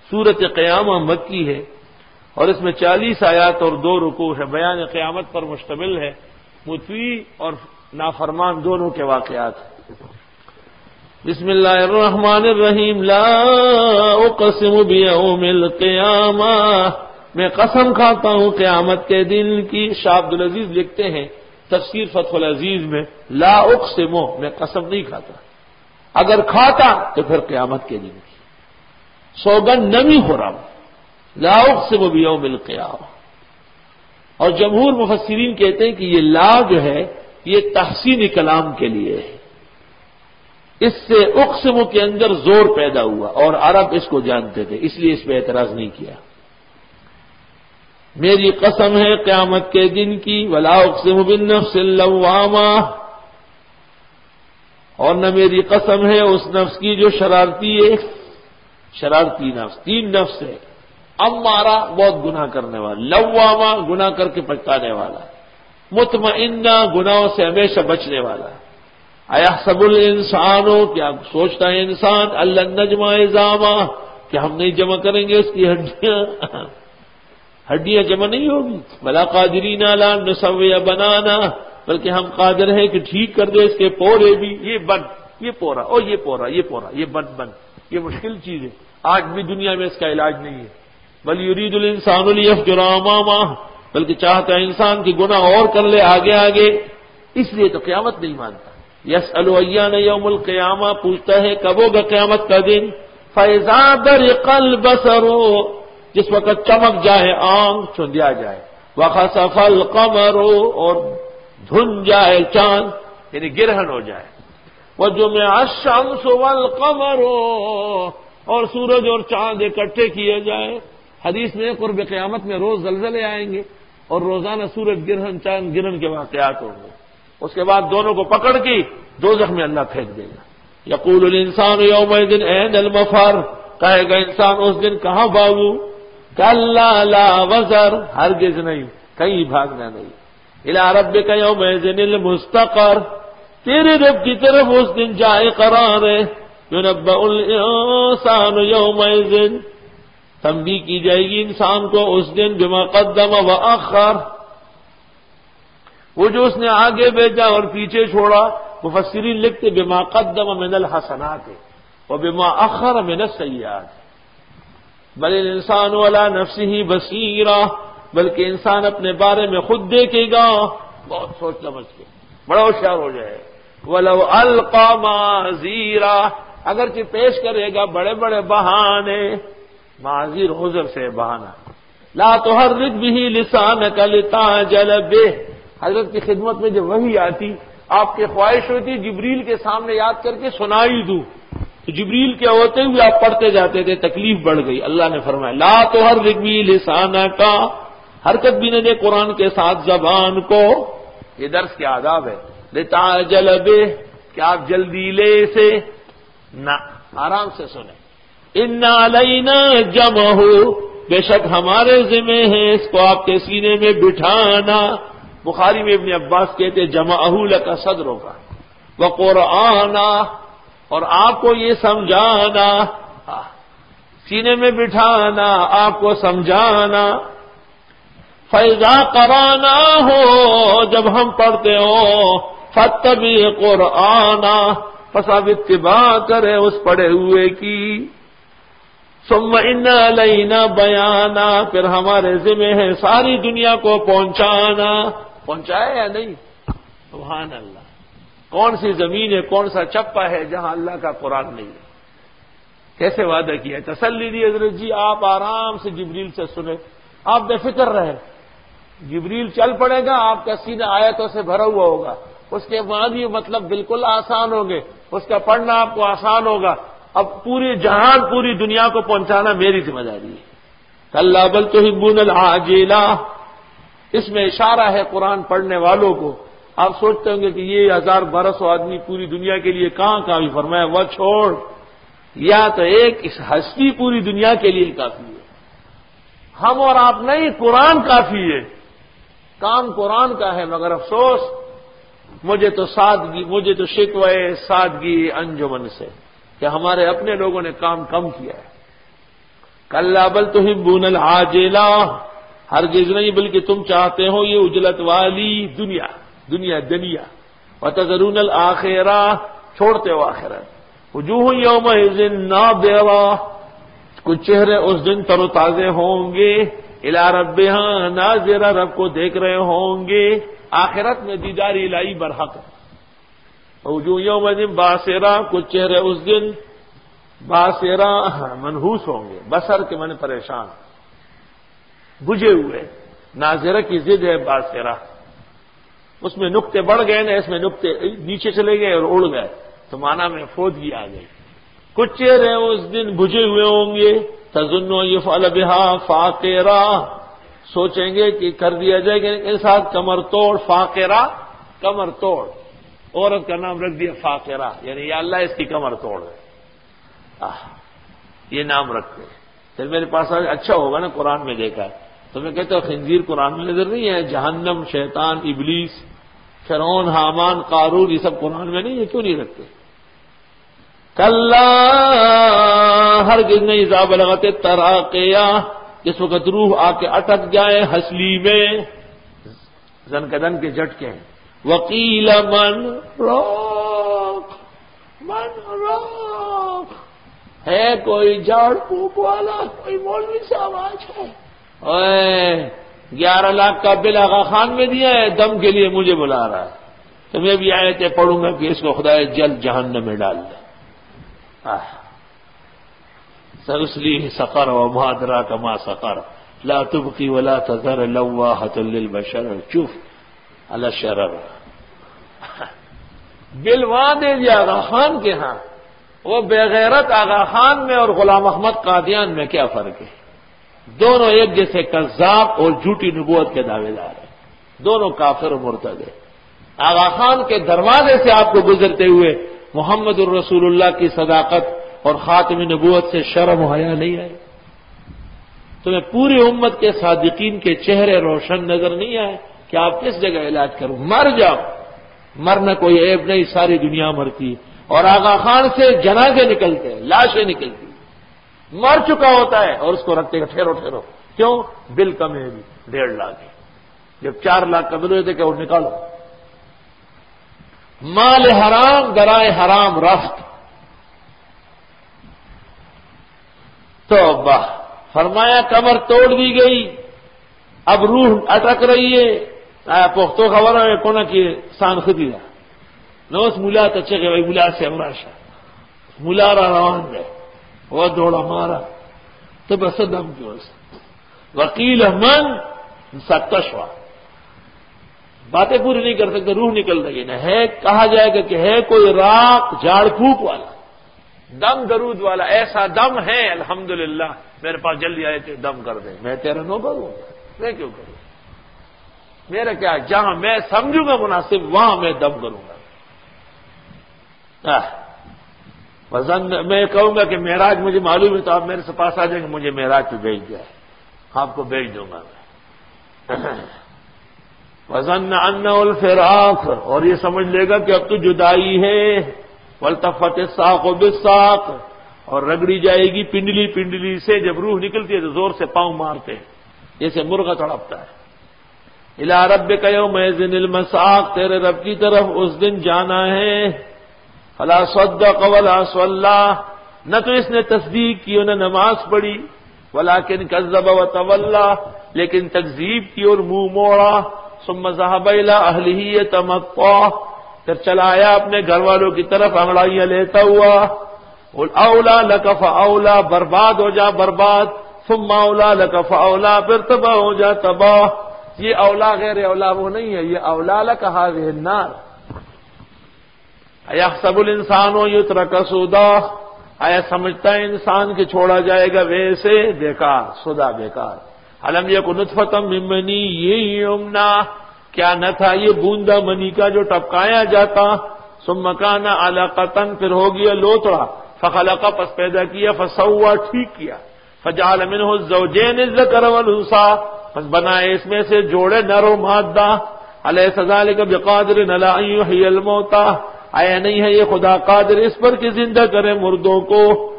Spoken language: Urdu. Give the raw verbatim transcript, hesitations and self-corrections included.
سورۃ قیامہ مکی ہے اور اس میں چالیس آیات اور دو رکوع ہے، بیان قیامت پر مشتمل ہے، مطیع اور نافرمان دونوں کے واقعات ہیں۔ بسم اللہ الرحمن الرحیم لا اقسم بیوم القیامہ، میں قسم کھاتا ہوں قیامت کے دن کی۔ شاہ عبدالعزیز لکھتے ہیں تفسیر فتح العزیز میں لا اقسم، میں قسم نہیں کھاتا، اگر کھاتا تو پھر قیامت کے دن کی سوگن نمی ہو رہا ہوں، لا اقسم بیوم القیامہ۔ اور جمہور مفسرین کہتے ہیں کہ یہ لا جو ہے یہ تحسین کلام کے لیے ہے، اس سے اقسم کے اندر زور پیدا ہوا اور عرب اس کو جانتے تھے، اس لیے اس پہ اعتراض نہیں کیا۔ میری قسم ہے قیامت کے دن کی، ولا اقسم بالنفس اللوامہ، اور نہ میری قسم ہے اس نفس کی جو شرارتی ہے، شرارتی نفس، تین نفس ہے، امارہ بہت گناہ کرنے والا، لوامہ گناہ کر کے پچھتانے والا، مطمئنہ گناہوں سے ہمیشہ بچنے والا۔ ایحسب الانسان، کیا سوچتا ہے انسان، اللہ نجمع عظامہ، کہ ہم نہیں جمع کریں گے اس کی ہڈیاں، ہڈیاں جمع نہیں ہوگی، بلا قادرین علی ان نسوی بنانا، بلکہ ہم قادر ہیں کہ ٹھیک کر دے اس کے پورے بھی، یہ بن، یہ پورا، اور یہ پورا، یہ پورا، یہ بن بن، یہ مشکل چیز ہے، آج بھی دنیا میں اس کا علاج نہیں ہے۔ بل یرید الانسان لیفجر امامہ، بلکہ چاہتا ہے انسان کی گناہ اور کر لے آگے آگے، اس لیے تو قیامت نہیں مانتا۔ یسأل ایان یوم القیامہ، پوچھتا ہے کب ہوگا قیامت کا دن، فاذا برق البصر، جس وقت چمک جائے آنکھ، چندیا جائے، وخسف القمر، اور دھن جائے چاند، یعنی گرہن ہو جائے، وجمع الشمس والقمر، اور سورج اور چاند اکٹھے کیے جائے۔ حدیث میں قرب قیامت میں روز زلزلے آئیں گے اور روزانہ سورج گرہن چاند گرہن کے واقعات ہوں گے، اس کے بعد دونوں کو پکڑ کے دوزخ میں اللہ پھینک دے گا۔ یقول الانسان یومئذ این المفر، کہے گا انسان اس دن کہاں بھاگوں، کلا لا وزر، ہرگز نہیں، کہیں بھاگنا نہیں، الی ربک یومئذ المستقر، تیرے رب کی طرف اس دن جائے قرار ہے۔ ينبأ الانسان یومئذ، تنبیہ کی جائے گی انسان کو اس دن بما قدم واخر، وہ جو اس نے آگے بھیجا اور پیچھے چھوڑا۔ مفسرین لکھتے بما قدم من الحسنات وبما اخر من السیئات، بل الانسان علی نفسہ بصیرہ، بلکہ انسان اپنے بارے میں خود دیکھے گا، بہت سوچ سمجھ کے بڑا ہوشیار ہو جائے۔ ولو القى معاذیرا، اگرچہ پیش کرے گا بڑے بڑے بہانے، معاذیر عذر سے بہانہ، لا تحرک به لسانک لتعجل به، حضرت کی خدمت میں جب وحی آتی، آپ کی خواہش ہوتی جبریل کے سامنے یاد کر کے سنائی دوں، تو جبریل کے ہوتے ہوئے آپ پڑھتے جاتے تھے، تکلیف بڑھ گئی۔ اللہ نے فرمایا لا تحرک به لسانک، حرکت بھی نہ دے قرآن کے ساتھ زبان کو، یہ درس کے آداب ہے۔ لتعجل به، کہ آپ جلدی لے سے نہ، آرام سے سنیں۔ ان علینا جمعہ، بے شک ہمارے ذمہ ہے اس کو آپ کے سینے میں بٹھانا۔ بخاری میں ابن عباس کہتے جمعہ لک صدرک وقرآنا، اور آپ کو یہ سمجھانا، سینے میں بٹھانا، آپ کو سمجھانا۔ فَإِذَا قَرَأْنَاهُ، جب ہم پڑھتے ہو، فَاتَّبِعْ قُرْآنَا، پس آپ اتباع کرے اس پڑھے ہوئے کی۔ ثُمَّ إِنَّ عَلَيْنَا بَيَانًا، پھر ہمارے ذمہ ہے ساری دنیا کو پہنچانا۔ پہنچائے یا نہیں؟ سبحان اللہ، کون سی زمین ہے، کون سا چپا ہے جہاں اللہ کا قرآن نہیں ہے؟ کیسے وعدہ کیا ہے، تسلی دی حضرت جی، آپ آرام سے جبریل سے سنیں، آپ بے فکر رہے، جبریل چل پڑے گا، آپ کا سینہ آیتوں سے بھرا ہوا ہوگا، اس کے بعد یہ مطلب بالکل آسان ہوگے، اس کا پڑھنا آپ کو آسان ہوگا۔ اب پوری جہان، پوری دنیا کو پہنچانا میری ذمہ داری ہے۔ کلا بل تحبون العاجلہ، اس میں اشارہ ہے قرآن پڑھنے والوں کو۔ آپ سوچتے ہوں گے کہ یہ ہزار بارہ سو آدمی پوری دنیا کے لیے کہاں کافی، فرمایا وہ چھوڑ، یا تو ایک اس ہستی پوری دنیا کے لیے کافی ہے، ہم اور آپ نہیں، قرآن کافی ہے۔ کام قرآن کا ہے، مگر افسوس مجھے تو سادگی، مجھے تو شکوے سادگی انجمن سے کہ ہمارے اپنے لوگوں نے کام کم کیا ہے۔ کلا بل تحبون العاجلہ، ہرگز نہیں بلکہ تم چاہتے ہو یہ اجلت والی دنیا، دنیا دنیا، وتذرون الآخرہ، چھوڑتے ہو آخرت۔ وجوہ یومئذ ناظرہ، کچھ چہرے اس دن تر و تازے ہوں گے، الی ربہا ناظرہ، رب کو دیکھ رہے ہوں گے، آخرت میں دیدار الہی برحق۔ وجوہ یومئذ باسرہ، کچھ چہرے اس دن باسرہ منحوس ہوں گے، بصر کے معنی پریشان، بجھے ہوئے، ناظرہ کی ضد ہے باسرہ، اس میں نقطے بڑھ گئے نا، اس میں نقطے نیچے چلے گئے اور اڑ گئے تو معنی میں فودگی آ گئی۔ کچھ چہرے اس دن بجھے ہوئے ہوں گے، تظن یفعل بہا فاقرہ، سوچیں گے کہ کر دیا جائے گا ان کے ساتھ کمر توڑ، فاقرہ کمر توڑ، عورت کا نام رکھ دیا فاقرہ، یعنی یا اللہ اس کی کمر توڑ ہے، یہ نام رکھتے ہیں۔ پھر میرے پاس اچھا ہوگا نا، قرآن میں دیکھا ہے تو میں کہتا ہوں خنزیر قرآن میں نظر نہیں ہے، جہنم، شیطان، ابلیس، فرعون، حامان، قارون، یہ سب قرآن میں نہیں ہے، کیوں نہیں رکھتے؟ کلا ہرگز نہیں، اذا بلغت التراقیہ، جس وقت روح آ کے اٹک جائے ہسلی میں، زنکدن کے جھٹکے ہیں۔ وقیل من راق، من راق، ہے کوئی جھاڑ پھونک والا، کوئی مولوی صاحب آج ہے، اوے گیارہ لاکھ کا بل آغا خان میں دیا ہے، دم کے لیے مجھے بلا رہا ہے، تو میں بھی آیتیں پڑھوں گا کہ اس کو خدا جلد جہنم میں ڈال دے۔ سأصليه سقر وما أدراك ما سقر لا تبقي ولا تذر لواحة للبشر، چوف على الشرر، بل وہاں دے دیا آغا خان کے ہاں، وہ بے غیرت آغا خان میں اور غلام احمد قادیان میں کیا فرق ہے؟ دونوں ایک جیسے کذاب اور جھوٹی نبوت کے دعوے دار ہیں، دونوں کافر و مرتد ہیں۔ آغا خان کے دروازے سے آپ کو گزرتے ہوئے محمد الرسول اللہ کی صداقت اور خاتم نبوت سے شرم و حیا نہیں آئے؟ تمہیں پوری امت کے صادقین کے چہرے روشن نظر نہیں آئے کہ آپ کس جگہ علاج کرو؟ مر جاؤ، مرنا کوئی عیب نہیں، ساری دنیا مرتی، اور آغا خان سے جنازے نکلتے ہیں، لاشیں نکلتی، مر چکا ہوتا ہے اور اس کو رکھتے ہیں ٹھہرو ٹھہرو، کیوں؟ بل کم ہے بھی ڈیڑھ لاکھ ہے، جب چار لاکھ قبل ہوئے تھے کہ وہ نکالو، مال حرام درائے حرام رفت۔ توبہ، فرمایا کمر توڑ دی گئی، اب روح اٹک رہی ہے، پختو خبر ہے کونا کی سان خدی ہے نوس ملا تچے کہ بھائی ملا سے امراشا ملا را روان گئے، وہ دوڑا مارا تو بس دم کی وجہ وکیل من ستشوا، باتیں پوری نہیں کر سکتے، روح نکل رہی ہے، ہے کہا جائے گا کہ ہے کوئی راک جھاڑ پھونک والا، دم درود والا، ایسا دم ہے الحمدللہ میرے پاس جلدی آئے تھے دم کر دے، میں تیرا نو کروں، میں کیوں کروں؟ میرا کیا، جہاں میں سمجھوں گا مناسب وہاں میں دم کروں گا۔ وزن میں کہوں گا کہ معراج مجھے معلوم ہے تو آپ میرے سے پاس آ جائیں گے، مجھے معراج پہ بھیج دیا ہے، آپ کو بھیج دوں گا میں۔ وزن انہ الفراق، اور یہ سمجھ لے گا کہ اب تو جدائی ہے، والتفت الساق بالساق، اور رگڑی جائے گی پنڈلی پنڈلی سے، جب روح نکلتی ہے تو زور سے پاؤں مارتے ہیں جیسے مرغا تڑپتا ہے۔ الی ربک یومئذ المساق، تیرے رب کی طرف اس دن جانا ہے۔ فلا صدق ولا صلی، نہ تو اس نے تصدیق کی اور نہ نماز پڑھی، ولکن کذب وتولی، لیکن تکذیب کی اور منہ موڑا۔ ثم ذهب الى اهله يتمطى، پھر چلا آیا اپنے گھر والوں کی طرف انگڑائیاں لیتا ہوا۔ اولا لک فاولا، برباد ہو جا برباد، ثم اولا لک فاولا، پھر تباہ ہو جا تباہ۔ یہ اولا غیر اولا وہ نہیں ہے، یہ اولا لک هذه النار۔ ایحسب الانسان یترک سدی، آیا سمجھتا ہے انسان کہ چھوڑا جائے گا ویسے بیکار، سدا بیکار۔ علم یکن نطفۃ من منی یمنی، کیا نہ تھا یہ بوندا منی کا جو ٹپکایا جاتا، ثم کان علقۃ، پھر ہو گیا لوتڑا، فخلق، پس پیدا کیا، فسوى، ٹھیک کیا، فجعل منه الزوجین الذکر والانثى، پس بنائے اس میں سے جوڑے نر و مادہ۔ الیس ذلک بقادر علی ان یحیی الموتى، آیا نہیں ہے یہ خدا قادر اس پر کہ زندہ کرے مردوں کو۔